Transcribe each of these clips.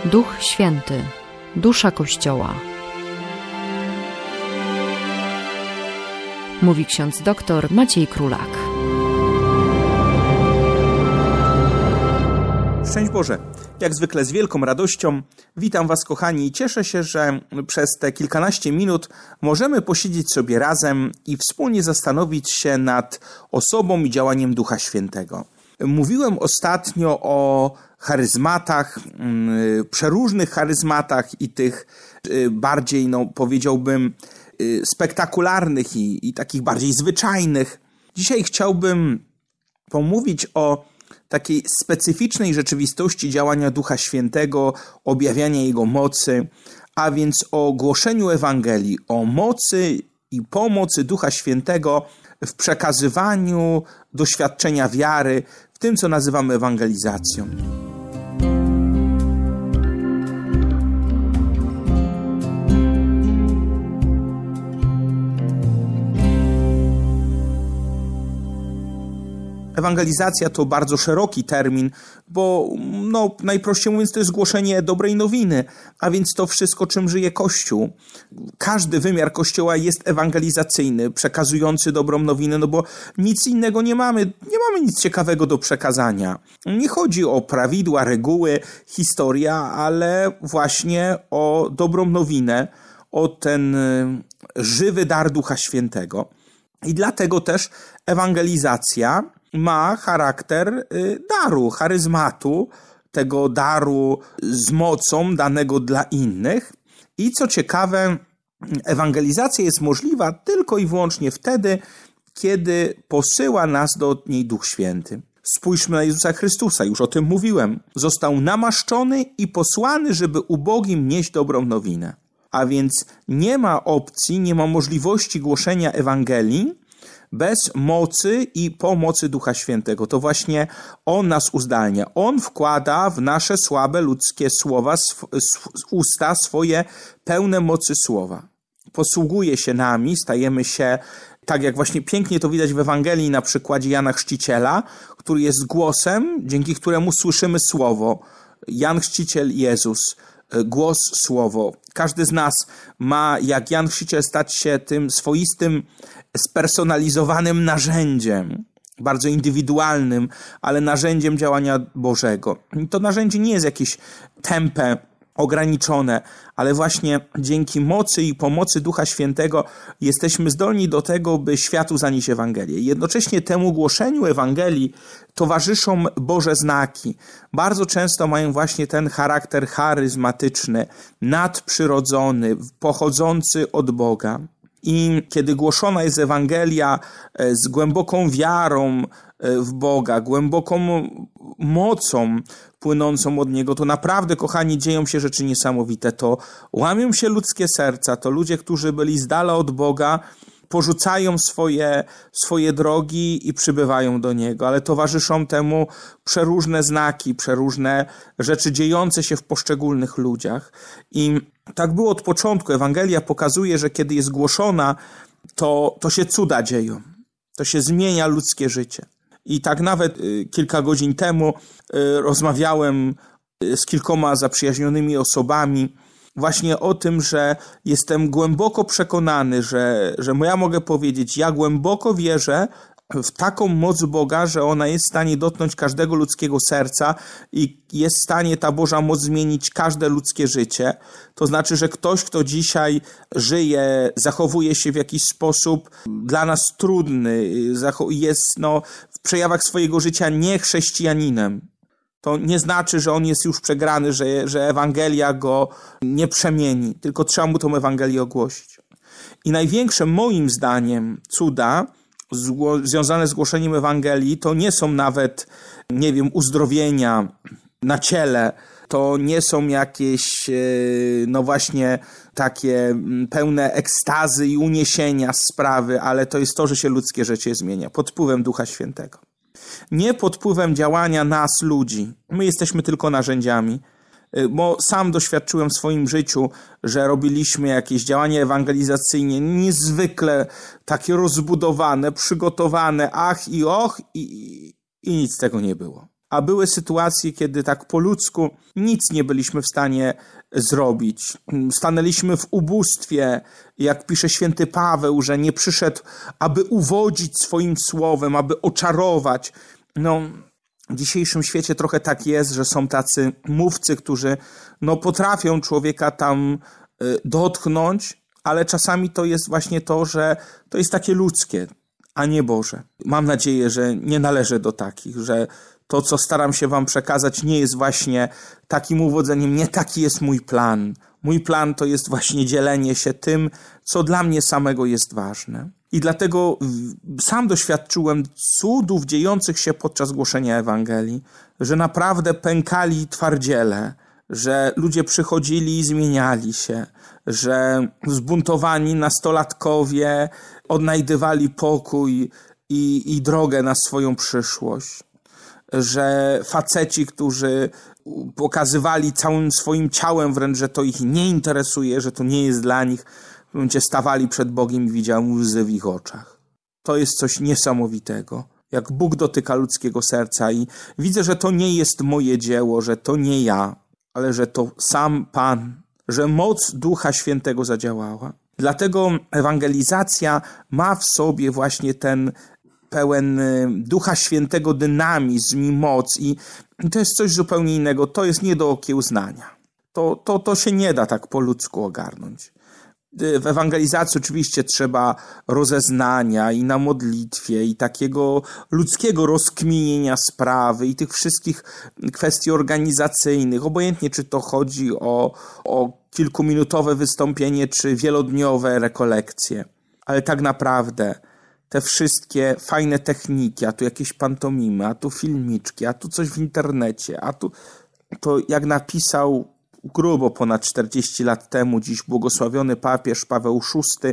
Duch Święty, dusza Kościoła. Mówi ksiądz dr Maciej Królak. Szczęść Boże! Jak zwykle z wielką radością witam Was, kochani, i cieszę się, że przez te kilkanaście minut możemy posiedzieć sobie razem i wspólnie zastanowić się nad osobą i działaniem Ducha Świętego. Mówiłem ostatnio o charyzmatach, przeróżnych charyzmatach i tych bardziej, powiedziałbym, spektakularnych i takich bardziej zwyczajnych. Dzisiaj chciałbym pomówić o takiej specyficznej rzeczywistości działania Ducha Świętego, objawiania Jego mocy, a więc o głoszeniu Ewangelii, o mocy i pomocy Ducha Świętego w przekazywaniu doświadczenia wiary, w tym, co nazywamy ewangelizacją. Ewangelizacja to bardzo szeroki termin, bo najprościej mówiąc to jest głoszenie dobrej nowiny, a więc to wszystko, czym żyje Kościół. Każdy wymiar Kościoła jest ewangelizacyjny, przekazujący dobrą nowinę, bo nic innego nie mamy nic ciekawego do przekazania. Nie chodzi o prawidła, reguły, historia, ale właśnie o dobrą nowinę, o ten żywy dar Ducha Świętego. I dlatego też ewangelizacja ma charakter daru, charyzmatu, tego daru z mocą danego dla innych. I co ciekawe, ewangelizacja jest możliwa tylko i wyłącznie wtedy, kiedy posyła nas do niej Duch Święty. Spójrzmy na Jezusa Chrystusa, już o tym mówiłem. Został namaszczony i posłany, żeby ubogim nieść dobrą nowinę. A więc nie ma opcji, nie ma możliwości głoszenia Ewangelii bez mocy i pomocy Ducha Świętego. To właśnie On nas uzdalnia. On wkłada w nasze słabe ludzkie słowa, usta swoje pełne mocy słowa. Posługuje się nami, stajemy się, tak jak właśnie pięknie to widać w Ewangelii na przykładzie Jana Chrzciciela, który jest głosem, dzięki któremu słyszymy słowo. Jan Chrzciciel, Jezus. Głos, słowo. Każdy z nas ma, jak Jan Chrzciciel, stać się tym swoistym, spersonalizowanym narzędziem, bardzo indywidualnym, ale narzędziem działania Bożego. I to narzędzie nie jest jakieś tępe, ograniczone, ale właśnie dzięki mocy i pomocy Ducha Świętego jesteśmy zdolni do tego, by światu zanieść Ewangelię. Jednocześnie temu głoszeniu Ewangelii towarzyszą Boże znaki. Bardzo często mają właśnie ten charakter charyzmatyczny, nadprzyrodzony, pochodzący od Boga. I kiedy głoszona jest Ewangelia z głęboką wiarą w Boga, głęboką mocą płynącą od Niego, to naprawdę, kochani, dzieją się rzeczy niesamowite. To łamią się ludzkie serca, to ludzie, którzy byli z dala od Boga, porzucają swoje drogi i przybywają do Niego, ale towarzyszą temu przeróżne znaki, przeróżne rzeczy dziejące się w poszczególnych ludziach. I tak było od początku. Ewangelia pokazuje, że kiedy jest głoszona, to się cuda dzieją. To się zmienia ludzkie życie. I tak nawet kilka godzin temu rozmawiałem z kilkoma zaprzyjaźnionymi osobami właśnie o tym, że jestem głęboko przekonany, że ja mogę powiedzieć, ja głęboko wierzę w taką moc Boga, że ona jest w stanie dotknąć każdego ludzkiego serca i jest w stanie ta Boża moc zmienić każde ludzkie życie. To znaczy, że ktoś, kto dzisiaj żyje, zachowuje się w jakiś sposób dla nas trudny, jest w przejawach swojego życia niechrześcijaninem. To nie znaczy, że on jest już przegrany, że Ewangelia go nie przemieni, tylko trzeba mu tą Ewangelię ogłosić. I największe moim zdaniem cuda związane z głoszeniem Ewangelii to nie są nawet, uzdrowienia na ciele, to nie są jakieś, właśnie takie pełne ekstazy i uniesienia z sprawy, ale to jest to, że się ludzkie życie zmienia pod wpływem Ducha Świętego. Nie pod wpływem działania nas, ludzi. My jesteśmy tylko narzędziami. Bo sam doświadczyłem w swoim życiu, że robiliśmy jakieś działania ewangelizacyjne niezwykle takie rozbudowane, przygotowane, ach i och i nic z tego nie było. a były sytuacje, kiedy tak po ludzku nic nie byliśmy w stanie zrobić. Stanęliśmy w ubóstwie, jak pisze święty Paweł, że nie przyszedł, aby uwodzić swoim słowem, aby oczarować. W dzisiejszym świecie trochę tak jest, że są tacy mówcy, którzy potrafią człowieka tam dotknąć, ale czasami to jest właśnie to, że to jest takie ludzkie, a nie Boże. Mam nadzieję, że nie należę do takich, że to, co staram się wam przekazać, nie jest właśnie takim uwodzeniem, nie taki jest mój plan. Mój plan to jest właśnie dzielenie się tym, co dla mnie samego jest ważne. I dlatego sam doświadczyłem cudów dziejących się podczas głoszenia Ewangelii, że naprawdę pękali twardziele, że ludzie przychodzili i zmieniali się, że zbuntowani nastolatkowie odnajdywali pokój i drogę na swoją przyszłość, że faceci, którzy pokazywali całym swoim ciałem wręcz, że to ich nie interesuje, że to nie jest dla nich, w momencie stawali przed Bogiem i widziałem łzy w ich oczach. To jest coś niesamowitego. Jak Bóg dotyka ludzkiego serca i widzę, że to nie jest moje dzieło, że to nie ja, ale że to sam Pan, że moc Ducha Świętego zadziałała. Dlatego ewangelizacja ma w sobie właśnie ten pełen Ducha Świętego dynamizm i moc i to jest coś zupełnie innego. To jest nie do okiełznania. To się nie da tak po ludzku ogarnąć. W ewangelizacji oczywiście trzeba rozeznania i na modlitwie i takiego ludzkiego rozkminienia sprawy i tych wszystkich kwestii organizacyjnych, obojętnie czy to chodzi o kilkuminutowe wystąpienie czy wielodniowe rekolekcje. Ale tak naprawdę te wszystkie fajne techniki, a tu jakieś pantomimy, a tu filmiczki, a tu coś w internecie, a tu to jak napisał grubo ponad 40 lat temu dziś błogosławiony papież Paweł VI,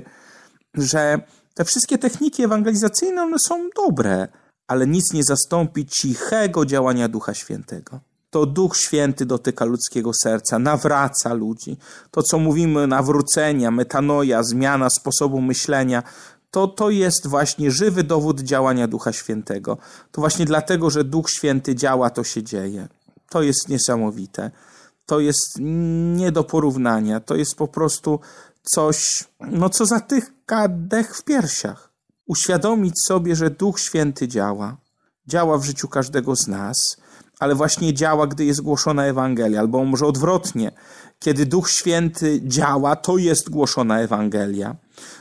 że te wszystkie techniki ewangelizacyjne, one są dobre, ale nic nie zastąpi cichego działania Ducha Świętego. To Duch Święty dotyka ludzkiego serca, nawraca ludzi. To, co mówimy, nawrócenia, metanoja, zmiana sposobu myślenia, to jest właśnie żywy dowód działania Ducha Świętego. To właśnie dlatego, że Duch Święty działa, to się dzieje. To jest niesamowite. To jest nie do porównania. To jest po prostu coś, co zatyka dech w piersiach. Uświadomić sobie, że Duch Święty działa. Działa w życiu każdego z nas, ale właśnie działa, gdy jest głoszona Ewangelia, albo może odwrotnie. Kiedy Duch Święty działa, to jest głoszona Ewangelia.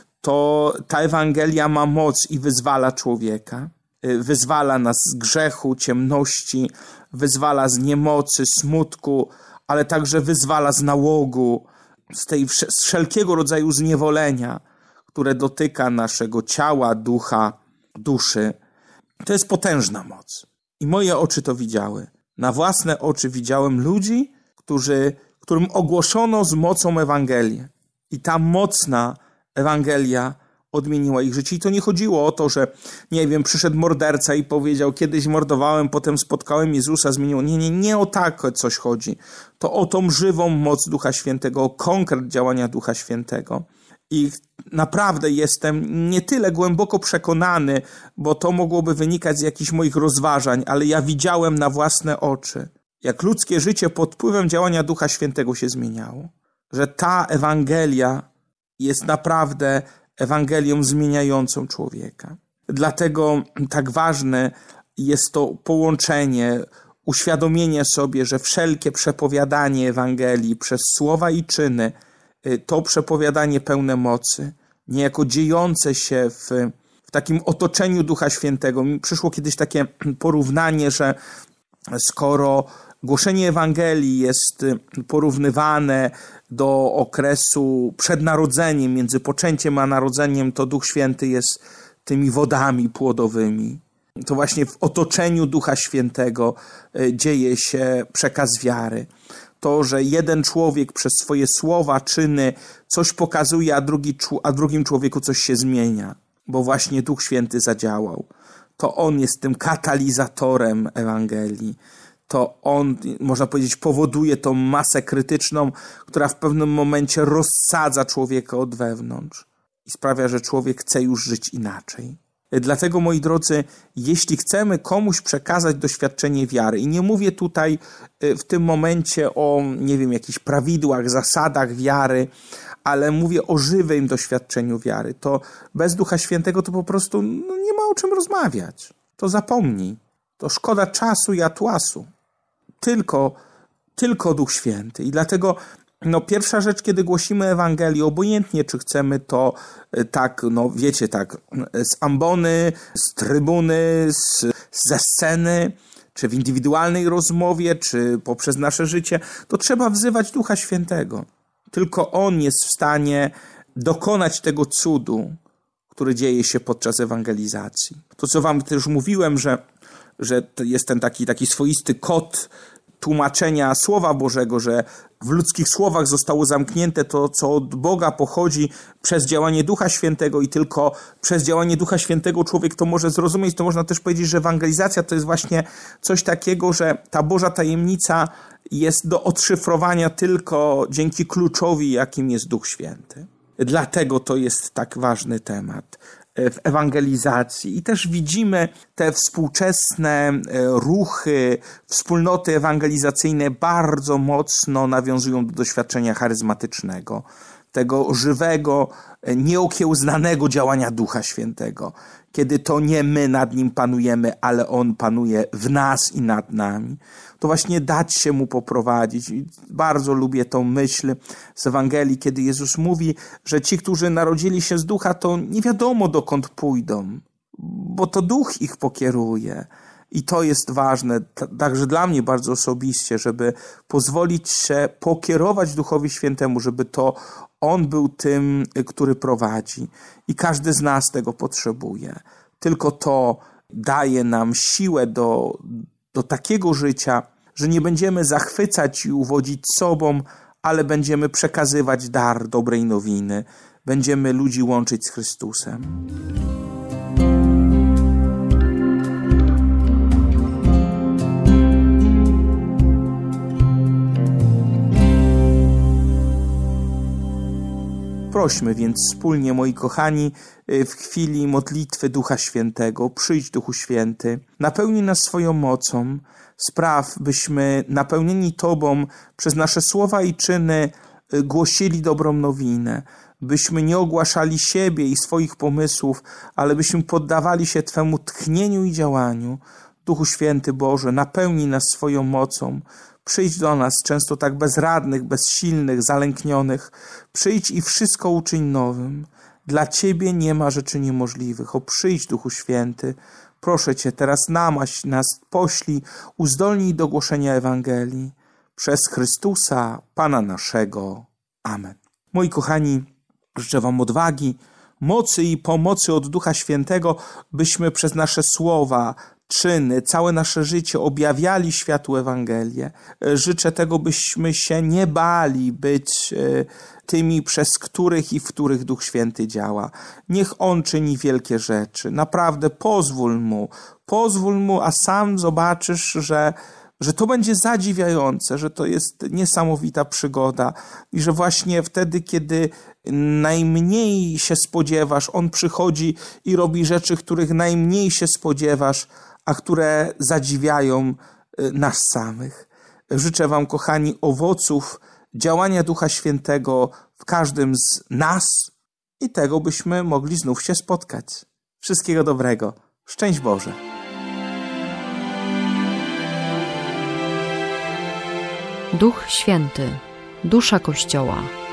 To ta Ewangelia ma moc i wyzwala człowieka. Wyzwala nas z grzechu, ciemności, wyzwala z niemocy, smutku, ale także wyzwala z nałogu, z wszelkiego rodzaju zniewolenia, które dotyka naszego ciała, ducha, duszy. To jest potężna moc. I moje oczy to widziały. Na własne oczy widziałem ludzi, którym ogłoszono z mocą Ewangelię. I ta mocna Ewangelia odmieniła ich życie. I to nie chodziło o to, że przyszedł morderca i powiedział, kiedyś mordowałem, potem spotkałem Jezusa, zmieniło. Nie o tak coś chodzi. To o tą żywą moc Ducha Świętego, o konkret działania Ducha Świętego. I naprawdę jestem nie tyle głęboko przekonany, bo to mogłoby wynikać z jakichś moich rozważań, ale ja widziałem na własne oczy, jak ludzkie życie pod wpływem działania Ducha Świętego się zmieniało. Że ta Ewangelia jest naprawdę Ewangelią zmieniającą człowieka. Dlatego tak ważne jest to połączenie, uświadomienie sobie, że wszelkie przepowiadanie Ewangelii przez słowa i czyny, to przepowiadanie pełne mocy, niejako dziejące się w takim otoczeniu Ducha Świętego. Mi przyszło kiedyś takie porównanie, że skoro głoszenie Ewangelii jest porównywane do okresu przed narodzeniem, między poczęciem a narodzeniem, to Duch Święty jest tymi wodami płodowymi. To właśnie w otoczeniu Ducha Świętego dzieje się przekaz wiary. To, że jeden człowiek przez swoje słowa, czyny coś pokazuje, a drugim człowieku coś się zmienia, bo właśnie Duch Święty zadziałał. To On jest tym katalizatorem Ewangelii. To On, można powiedzieć, powoduje tą masę krytyczną, która w pewnym momencie rozsadza człowieka od wewnątrz i sprawia, że człowiek chce już żyć inaczej. Dlatego, moi drodzy, jeśli chcemy komuś przekazać doświadczenie wiary, i nie mówię tutaj w tym momencie o, jakichś prawidłach, zasadach wiary, ale mówię o żywym doświadczeniu wiary, to bez Ducha Świętego to po prostu nie ma o czym rozmawiać. To zapomnij. To szkoda czasu i atłasu. Tylko Duch Święty. I dlatego pierwsza rzecz, kiedy głosimy Ewangelię, obojętnie czy chcemy to tak, z ambony, z trybuny, ze sceny, czy w indywidualnej rozmowie, czy poprzez nasze życie, to trzeba wzywać Ducha Świętego. Tylko On jest w stanie dokonać tego cudu, który dzieje się podczas ewangelizacji. To, co wam też mówiłem, że jest ten taki swoisty kod tłumaczenia Słowa Bożego, że w ludzkich słowach zostało zamknięte to, co od Boga pochodzi przez działanie Ducha Świętego i tylko przez działanie Ducha Świętego człowiek to może zrozumieć, to można też powiedzieć, że ewangelizacja to jest właśnie coś takiego, że ta Boża tajemnica jest do odszyfrowania tylko dzięki kluczowi, jakim jest Duch Święty. Dlatego to jest tak ważny temat w ewangelizacji. I też widzimy te współczesne ruchy, wspólnoty ewangelizacyjne bardzo mocno nawiązują do doświadczenia charyzmatycznego, tego żywego, nieokiełznanego działania Ducha Świętego, kiedy to nie my nad Nim panujemy, ale On panuje w nas i nad nami. To właśnie dać się Mu poprowadzić. I bardzo lubię tą myśl z Ewangelii, kiedy Jezus mówi, że ci, którzy narodzili się z Ducha, to nie wiadomo dokąd pójdą, bo to Duch ich pokieruje. I to jest ważne, także dla mnie bardzo osobiście, żeby pozwolić się pokierować Duchowi Świętemu, żeby to On był tym, który prowadzi. I każdy z nas tego potrzebuje. Tylko to daje nam siłę do takiego życia, że nie będziemy zachwycać i uwodzić sobą, ale będziemy przekazywać dar dobrej nowiny. Będziemy ludzi łączyć z Chrystusem. Prośmy więc wspólnie, moi kochani, w chwili modlitwy Ducha Świętego. Przyjdź, Duchu Święty, napełnij nas swoją mocą, spraw, byśmy napełnieni Tobą przez nasze słowa i czyny głosili dobrą nowinę, byśmy nie ogłaszali siebie i swoich pomysłów, ale byśmy poddawali się Twemu tchnieniu i działaniu. Duchu Święty Boże, napełnij nas swoją mocą. Przyjdź do nas, często tak bezradnych, bezsilnych, zalęknionych. Przyjdź i wszystko uczyń nowym. Dla Ciebie nie ma rzeczy niemożliwych. O, przyjdź, Duchu Święty. Proszę Cię, teraz namaść nas, poślij, uzdolnij do głoszenia Ewangelii. Przez Chrystusa, Pana naszego. Amen. Moi kochani, życzę Wam odwagi, mocy i pomocy od Ducha Świętego, byśmy przez nasze słowa, czyny, całe nasze życie objawiali światu Ewangelię. Życzę tego, byśmy się nie bali być tymi, przez których i w których Duch Święty działa. Niech On czyni wielkie rzeczy. Naprawdę pozwól Mu, a sam zobaczysz, że to będzie zadziwiające, że to jest niesamowita przygoda i że właśnie wtedy, kiedy najmniej się spodziewasz, On przychodzi i robi rzeczy, których najmniej się spodziewasz, a które zadziwiają nas samych. Życzę Wam, kochani, owoców działania Ducha Świętego w każdym z nas i tego, byśmy mogli znów się spotkać. Wszystkiego dobrego. Szczęść Boże. Duch Święty, dusza Kościoła.